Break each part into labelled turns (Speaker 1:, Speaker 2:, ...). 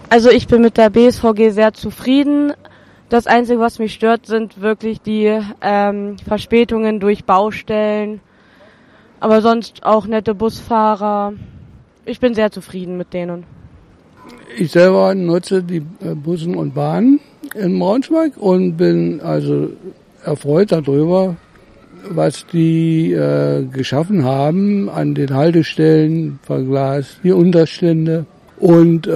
Speaker 1: Also ich bin mit der BSVG sehr zufrieden. Das Einzige, was mich stört, sind wirklich die Verspätungen durch Baustellen. Aber sonst auch nette Busfahrer. Ich bin sehr zufrieden mit denen.
Speaker 2: Ich selber nutze die Bussen und Bahnen in Braunschweig und bin also erfreut darüber, was die geschaffen haben an den Haltestellen, Verglas, die Unterstände und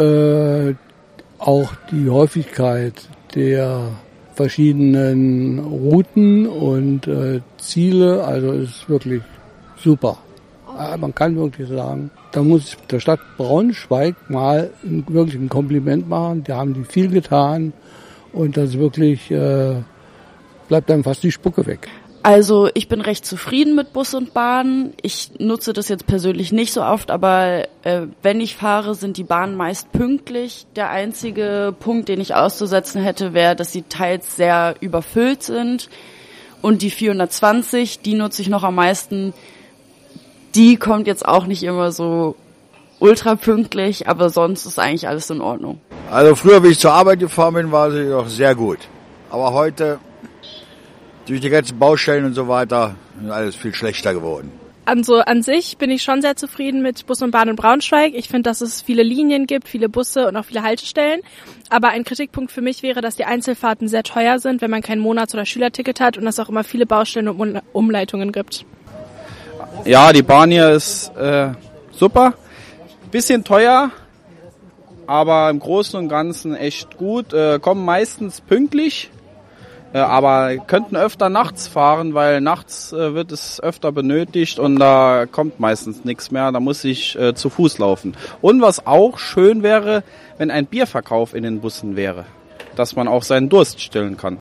Speaker 2: auch die Häufigkeit der verschiedenen Routen und Ziele. Also es ist wirklich super. Man kann wirklich sagen, da muss ich der Stadt Braunschweig mal wirklich ein Kompliment machen. Da haben die viel getan und das wirklich bleibt einem fast die Spucke weg.
Speaker 3: Also ich bin recht zufrieden mit Bus und Bahn. Ich nutze das jetzt persönlich nicht so oft, aber wenn ich fahre, sind die Bahnen meist pünktlich. Der einzige Punkt, den ich auszusetzen hätte, wäre, dass sie teils sehr überfüllt sind. Und die 420, die nutze ich noch am meisten. Die kommt jetzt auch nicht immer so ultra pünktlich, aber sonst ist eigentlich alles in Ordnung.
Speaker 4: Also früher, wie ich zur Arbeit gefahren bin, war sie doch sehr gut. Aber heute, durch die ganzen Baustellen und so weiter, ist alles viel schlechter geworden.
Speaker 5: Also an sich bin ich schon sehr zufrieden mit Bus und Bahn in Braunschweig. Ich finde, dass es viele Linien gibt, viele Busse und auch viele Haltestellen. Aber ein Kritikpunkt für mich wäre, dass die Einzelfahrten sehr teuer sind, wenn man kein Monats- oder Schülerticket hat und es auch immer viele Baustellen und Umleitungen gibt.
Speaker 6: Ja, die Bahn hier ist super. Bisschen teuer, aber im Großen und Ganzen echt gut. Kommen meistens pünktlich, aber könnten öfter nachts fahren, weil nachts wird es öfter benötigt und da kommt meistens nichts mehr. Da muss ich zu Fuß laufen. Und was auch schön wäre, wenn ein Bierverkauf in den Bussen wäre, dass man auch seinen Durst stillen kann.